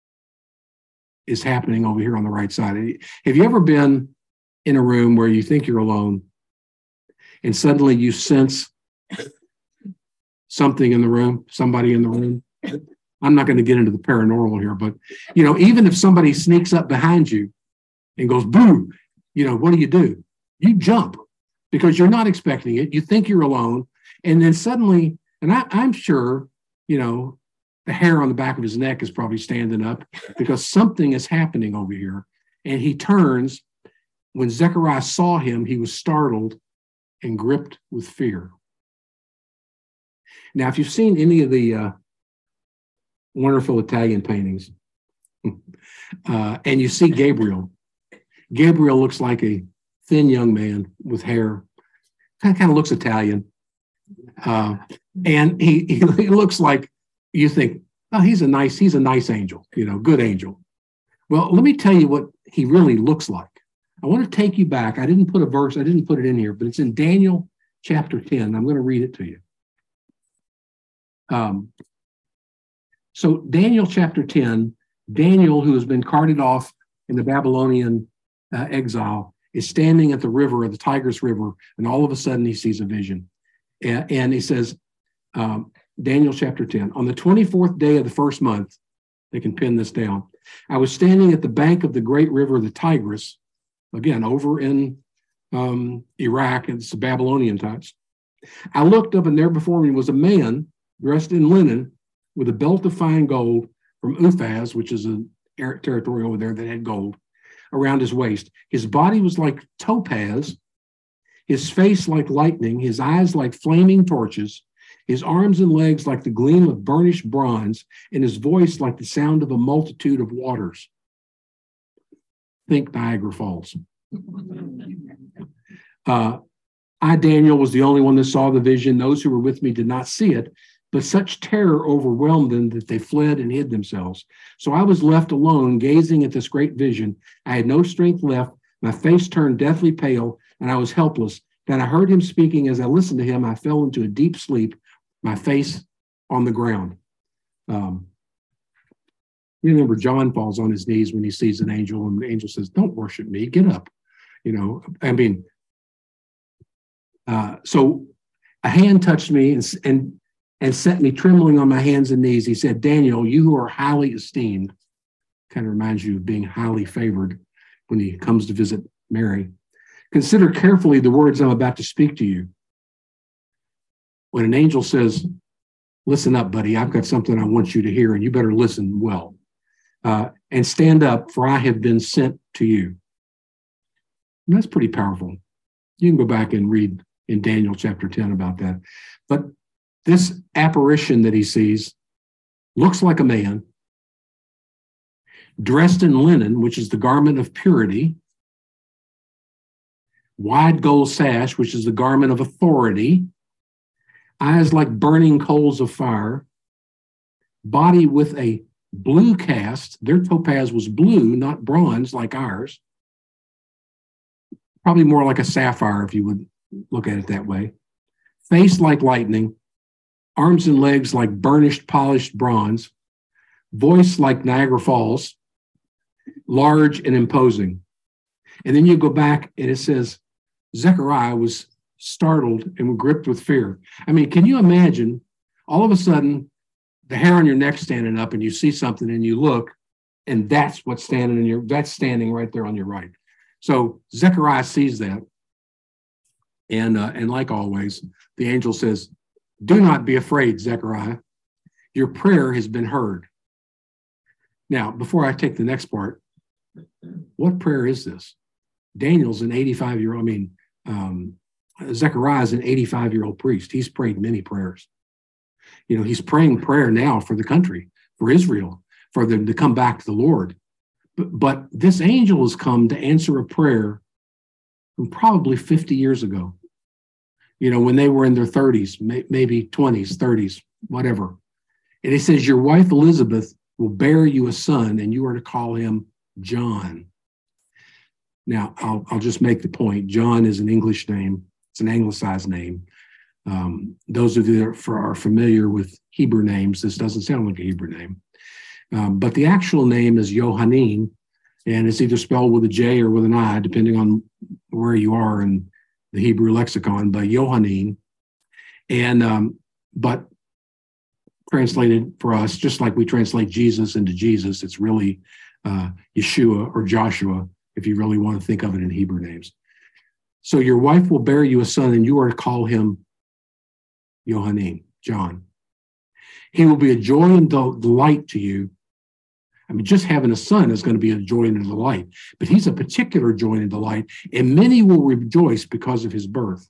A: is happening over here on the right side. Have you ever been in a room where you think you're alone and suddenly you sense something in the room, somebody in the room? I'm not going to get into the paranormal here, but, even if somebody sneaks up behind you and goes, boo, what do? You jump because you're not expecting it. You think you're alone. And then suddenly, and I'm sure, the hair on the back of his neck is probably standing up because something is happening over here. And he turns. When Zechariah saw him, he was startled and gripped with fear. Now, if you've seen any of the wonderful Italian paintings, and you see Gabriel looks like a thin young man with hair, kind of looks Italian. And he looks like, you think, oh, he's a nice angel, good angel. Well, let me tell you what he really looks like. I want to take you back. I didn't put a verse, I didn't put it in here, but it's in Daniel chapter 10. I'm going to read it to you. So Daniel chapter 10, Daniel, who has been carted off in the Babylonian exile, is standing at the river, the Tigris River, and all of a sudden he sees a vision. And he says, Daniel chapter 10, on the 24th day of the first month, they can pin this down, I was standing at the bank of the great river, the Tigris, again, over in Iraq, it's the Babylonian times. I looked up, and there before me was a man dressed in linen with a belt of fine gold from Uphaz, which is a territory over there that had gold, around his waist. His body was like topaz, his face like lightning, his eyes like flaming torches, his arms and legs like the gleam of burnished bronze, and his voice like the sound of a multitude of waters. Think Niagara Falls. I, Daniel, was the only one that saw the vision. Those who were with me did not see it, but such terror overwhelmed them that they fled and hid themselves. So I was left alone, gazing at this great vision. I had no strength left. My face turned deathly pale, and I was helpless. Then I heard him speaking. As I listened to him, I fell into a deep sleep, my face on the ground. You remember John falls on his knees when he sees an angel, and the angel says, "Don't worship me, get up." So a hand touched me and set me trembling on my hands and knees. He said, "Daniel, you who are highly esteemed," kind of reminds you of being highly favored when he comes to visit Mary, "consider carefully the words I'm about to speak to you." When an angel says, "Listen up, buddy, I've got something I want you to hear, and you better listen well. And stand up, for I have been sent to you." And that's pretty powerful. You can go back and read in Daniel chapter 10 about that. But this apparition that he sees looks like a man dressed in linen, which is the garment of purity, wide gold sash, which is the garment of authority, eyes like burning coals of fire, body with a blue cast. Their topaz was blue, not bronze like ours. Probably more like a sapphire if you would look at it that way. Face like lightning, arms and legs like burnished, polished bronze, voice like Niagara Falls, large and imposing. And then you go back and it says, Zechariah was startled and gripped with fear. I mean, can you imagine all of a sudden the hair on your neck standing up and you see something and you look and that's what's that's standing right there on your right. So Zechariah sees that. And like always, the angel says, "Do not be afraid, Zechariah. Your prayer has been heard." Now, before I take the next part, what prayer is this? Daniel's an 85-year-old, Zechariah is an 85-year-old priest. He's prayed many prayers. He's praying prayer now for the country, for Israel, for them to come back to the Lord. But this angel has come to answer a prayer from probably 50 years ago, when they were in their 30s, maybe 20s, 30s, whatever. And he says, "Your wife Elizabeth will bear you a son, and you are to call him John." Now, I'll just make the point. John is an English name. It's an anglicized name. Those of you that are familiar with Hebrew names, this doesn't sound like a Hebrew name. But the actual name is Yohanan, and it's either spelled with a J or with an I, depending on where you are in the Hebrew lexicon, but Yohanan. And but translated for us, just like we translate Jesus into Jesus, it's really Yeshua or Joshua, if you really want to think of it in Hebrew names. So your wife will bear you a son, and you are to call him Yohanan, John. He will be a joy and delight to you. Just having a son is going to be a joy and a delight, but he's a particular joy and delight, and many will rejoice because of his birth.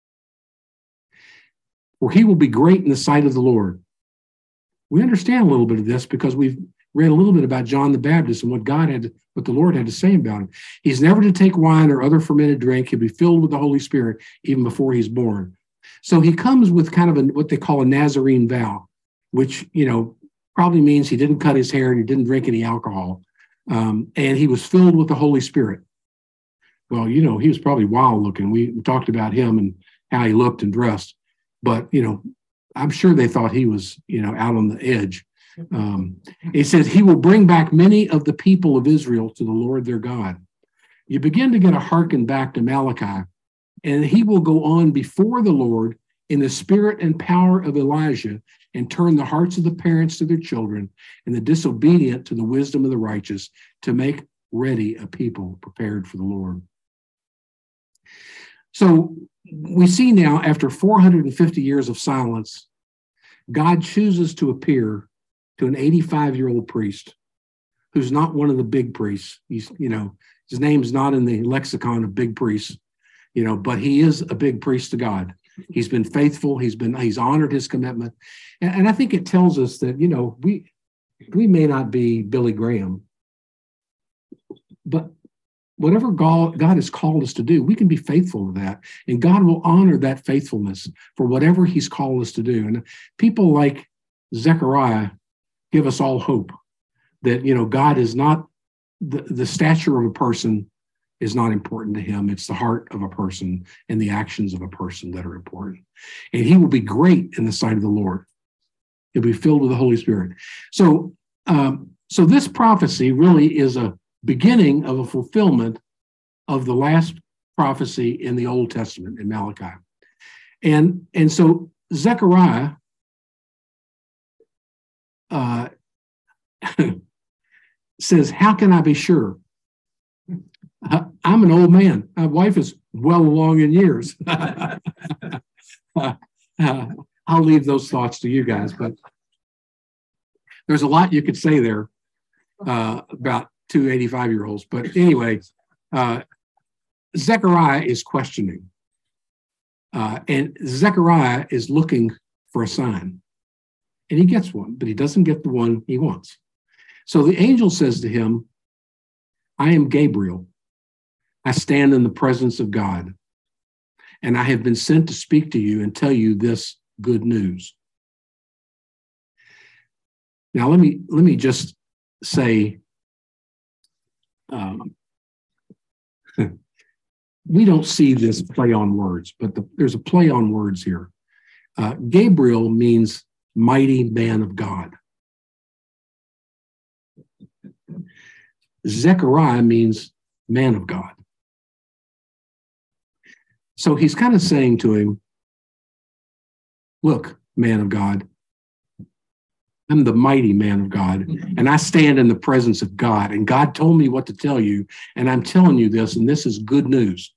A: For he will be great in the sight of the Lord. We understand a little bit of this because we've read a little bit about John the Baptist and what the Lord had to say about him. He's never to take wine or other fermented drink. He'll be filled with the Holy Spirit even before he's born. So he comes with kind of what they call a Nazarene vow, which, probably means he didn't cut his hair and he didn't drink any alcohol. And he was filled with the Holy Spirit. Well, he was probably wild looking. We talked about him and how he looked and dressed. But, I'm sure they thought he was, out on the edge. It says he will bring back many of the people of Israel to the Lord their God. You begin to get a hearken back to Malachi, and he will go on before the Lord in the spirit and power of Elijah, and turn the hearts of the parents to their children and the disobedient to the wisdom of the righteous, to make ready a people prepared for the Lord. So we see now, after 450 years of silence, God chooses to appear to an 85-year-old priest who's not one of the big priests. He's, his name's not in the lexicon of big priests, but he is a big priest to God. He's been faithful. He's honored his commitment. And I think it tells us that, we may not be Billy Graham, but whatever God has called us to do, we can be faithful to that. And God will honor that faithfulness for whatever he's called us to do. And people like Zechariah give us all hope that, God is not, the stature of a person is not important to him. It's the heart of a person and the actions of a person that are important. And he will be great in the sight of the Lord. He'll be filled with the Holy Spirit. So this prophecy really is a beginning of a fulfillment of the last prophecy in the Old Testament in Malachi. And so Zechariah says, how can I be sure? I'm an old man. My wife is well along in years. I'll leave those thoughts to you guys, but there's a lot you could say there about two 85-year-olds. But anyway, Zechariah is questioning. And Zechariah is looking for a sign. And he gets one, but he doesn't get the one he wants. So the angel says to him, I am Gabriel. I stand in the presence of God, and I have been sent to speak to you and tell you this good news. Now, let me just say, we don't see this play on words, but there's a play on words here. Gabriel means mighty man of God. Zechariah means man of God. So he's kind of saying to him, look, man of God, I'm the mighty man of God, and I stand in the presence of God, and God told me what to tell you, and I'm telling you this, and this is good news.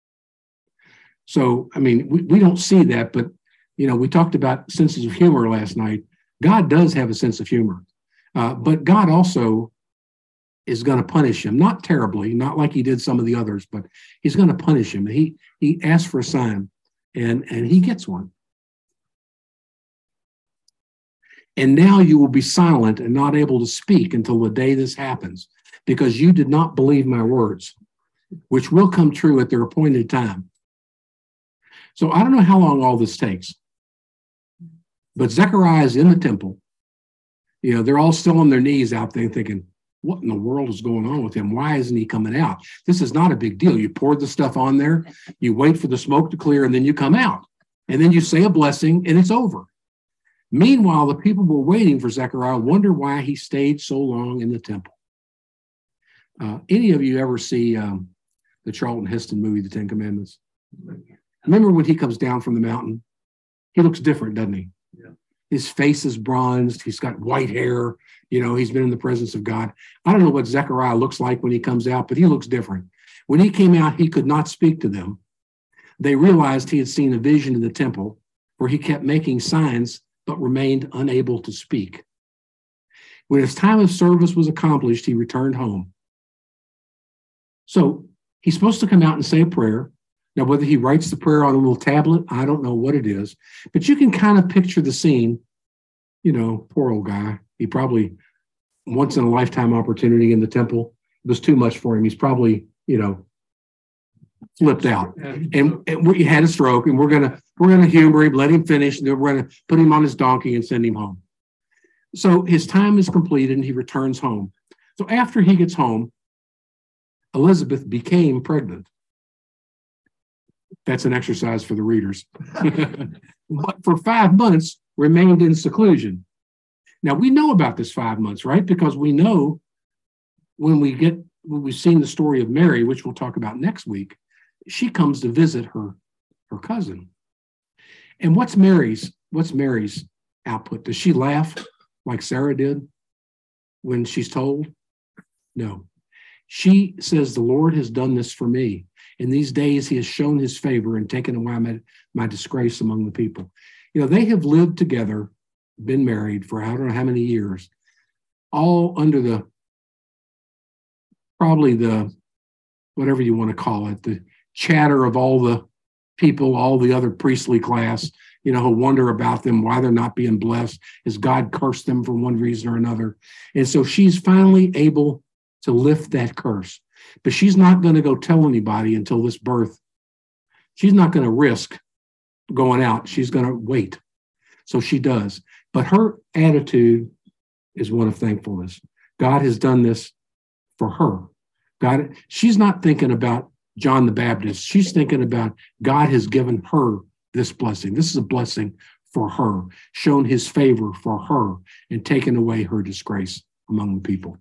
A: So, we don't see that, but, we talked about senses of humor last night. God does have a sense of humor, but God also is going to punish him, not terribly, not like he did some of the others, but he's going to punish him. He asked for a sign, and he gets one. And now you will be silent and not able to speak until the day this happens, because you did not believe my words, which will come true at their appointed time. So I don't know how long all this takes, but Zechariah is in the temple. They're all still on their knees out there thinking, what in the world is going on with him? Why isn't he coming out? This is not a big deal. You pour the stuff on there, you wait for the smoke to clear, and then you come out. And then you say a blessing, and it's over. Meanwhile, the people were waiting for Zechariah, wonder why he stayed so long in the temple. Any of you ever see the Charlton Heston movie, The Ten Commandments? Remember when he comes down from the mountain? He looks different, doesn't he? Yeah. His face is bronzed. He's got white hair. He's been in the presence of God. I don't know what Zechariah looks like when he comes out, but he looks different. When he came out, he could not speak to them. They realized he had seen a vision in the temple where he kept making signs but remained unable to speak. When his time of service was accomplished, he returned home. So he's supposed to come out and say a prayer. Now, whether he writes the prayer on a little tablet, I don't know what it is, but you can kind of picture the scene. Poor old guy. He probably, once in a lifetime opportunity in the temple, was too much for him. He's probably, flipped out, and he had a stroke, and we're gonna humor him, let him finish, and then we're gonna put him on his donkey and send him home. So his time is completed, and he returns home. So after he gets home, Elizabeth became pregnant. That's an exercise for the readers. But for 5 months, remained in seclusion. Now, we know about this 5 months, right? Because we know when we've seen the story of Mary, which we'll talk about next week, she comes to visit her cousin. And what's Mary's output? Does she laugh like Sarah did when she's told? No. She says, the Lord has done this for me. In these days, he has shown his favor and taken away my disgrace among the people. You know, they have lived together, been married for I don't know how many years, all under probably the, whatever you want to call it, the chatter of all the people, all the other priestly class, you know, who wonder about them, why they're not being blessed. Has God cursed them for one reason or another? And so she's finally able to lift that curse. But she's not going to go tell anybody until this birth. She's not going to risk going out. She's going to wait. So she does. But her attitude is one of thankfulness. God has done this for her. She's not thinking about John the Baptist. She's thinking about God has given her this blessing. This is a blessing for her, shown his favor for her, and taken away her disgrace among the people.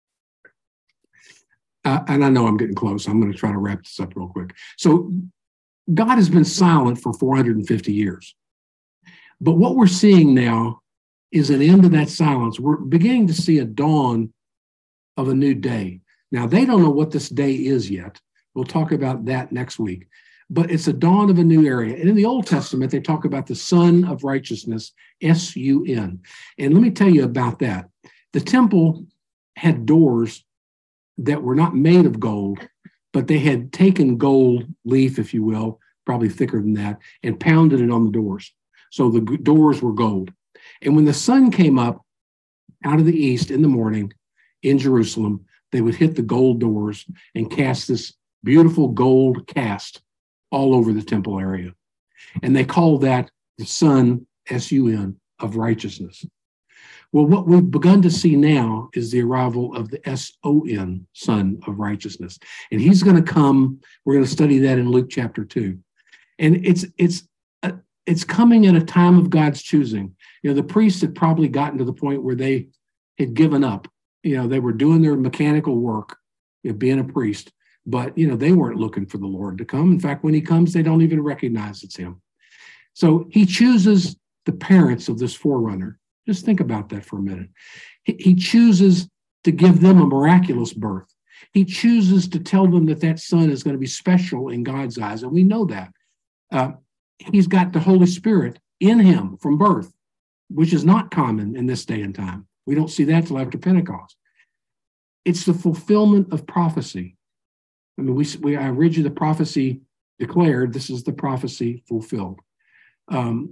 A: And I know I'm getting close. I'm going to try to wrap this up real quick. So God has been silent for 450 years. But what we're seeing now is an end to that silence. We're beginning to see a dawn of a new day. Now, they don't know what this day is yet. We'll talk about that next week. But it's a dawn of a new area. And in the Old Testament, they talk about the Sun of Righteousness, S-U-N. And let me tell you about that. The temple had doors that were not made of gold, but they had taken gold leaf, if you will, probably thicker than that, and pounded it on the doors. So the doors were gold. And when the sun came up out of the east in the morning in Jerusalem, they would hit the gold doors and cast this beautiful gold cast all over the temple area. And they called that the Sun, S-U-N, of righteousness. Well, what we've begun to see now is the arrival of the S-O-N, Son of Righteousness. And he's going to come. We're going to study that in Luke chapter 2. And it's coming at a time of God's choosing. You know, the priests had probably gotten to the point where they had given up. You know, they were doing their mechanical work, you know, being a priest, but, you know, they weren't looking for the Lord to come. In fact, when he comes, they don't even recognize it's him. So he chooses the parents of this forerunner. Just think about that for a minute. He chooses to give them a miraculous birth. He chooses to tell them that that son is going to be special in God's eyes, and we know that. He's got the Holy Spirit in him from birth, which is not common in this day and time. We don't see that till after Pentecost. It's the fulfillment of prophecy. I mean, I read you the prophecy declared. This is the prophecy fulfilled. And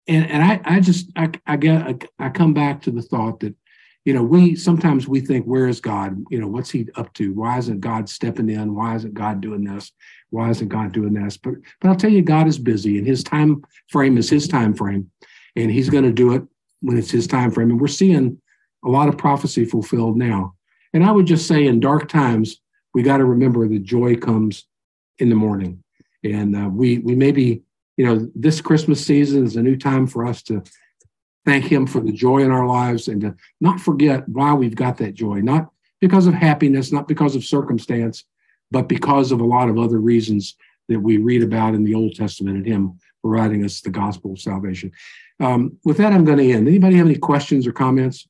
A: I come back to the thought that, you know, sometimes we think, where is God? You know, what's he up to? Why isn't God stepping in? Why isn't God doing this? Why isn't God doing this? But I'll tell you, God is busy, and his time frame is his time frame, and he's going to do it when it's his time frame. And we're seeing a lot of prophecy fulfilled now. And I would just say, in dark times, we got to remember that joy comes in the morning. And we may be, you know, this Christmas season is a new time for us to thank him for the joy in our lives and to not forget why we've got that joy, not because of happiness, not because of circumstance, but because of a lot of other reasons that we read about in the Old Testament and him providing us the gospel of salvation. With that, I'm going to end. Anybody have any questions or comments?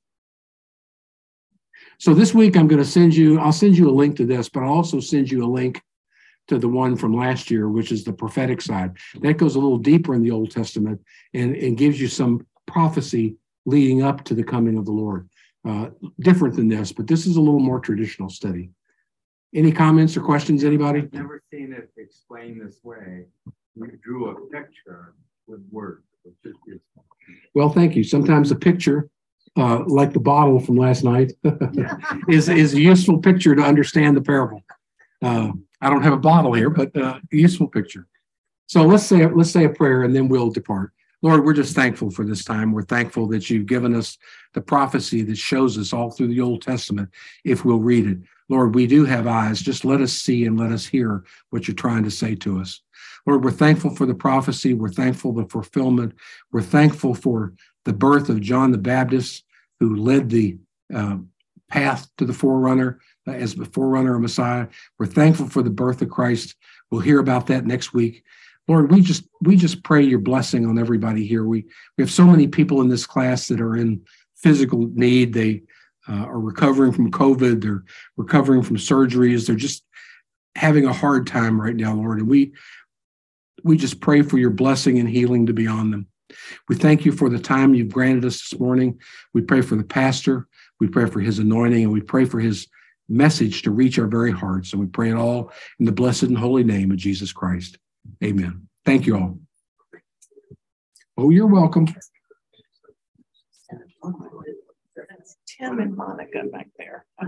A: So this week, I'll send you a link to this, but I'll also send you a link to the one from last year, which is the prophetic side. That goes a little deeper in the Old Testament and gives you some prophecy leading up to the coming of the Lord. Different than this, but this is a little more traditional study. Any comments or questions, anybody?
D: I've never seen it explained this way. You drew a picture with words.
A: Well, thank you. Sometimes a picture, like the bottle from last night, is a useful picture to understand the parable. I don't have a bottle here, but a useful picture. So let's say a prayer, and then we'll depart. Lord, we're just thankful for this time. We're thankful that you've given us the prophecy that shows us all through the Old Testament, if we'll read it. Lord, we do have eyes. Just let us see and let us hear what you're trying to say to us. Lord, we're thankful for the prophecy. We're thankful for the fulfillment. We're thankful for the birth of John the Baptist, who led the path to the forerunner as the forerunner of Messiah. We're thankful for the birth of Christ. We'll hear about that next week. Lord, we just pray your blessing on everybody here. We have so many people in this class that are in physical need. They are recovering from COVID. They're recovering from surgeries. They're just having a hard time right now, Lord. And we just pray for your blessing and healing to be on them. We thank you for the time you've granted us this morning. We pray for the pastor. We pray for his anointing, and we pray for his message to reach our very hearts. And we pray it all in the blessed and holy name of Jesus Christ. Amen. Thank you all. Oh, you're welcome.
E: Tim and Monica back there.